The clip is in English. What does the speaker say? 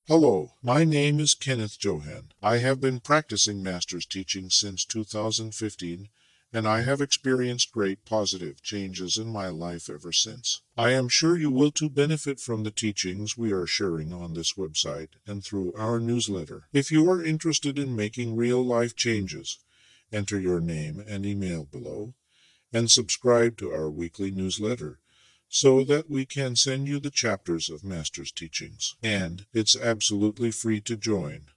Hello, my name is Kenneth Johan. I have been practicing Master's teaching since 2015, and I have experienced great positive changes in my life ever since. I am sure you will too benefit from the teachings we are sharing on this website and through our newsletter. If you are interested in making real life changes, enter your name and email below and subscribe to our weekly newsletter so that we can send you the chapters of Master's teachings. And it's absolutely free to join.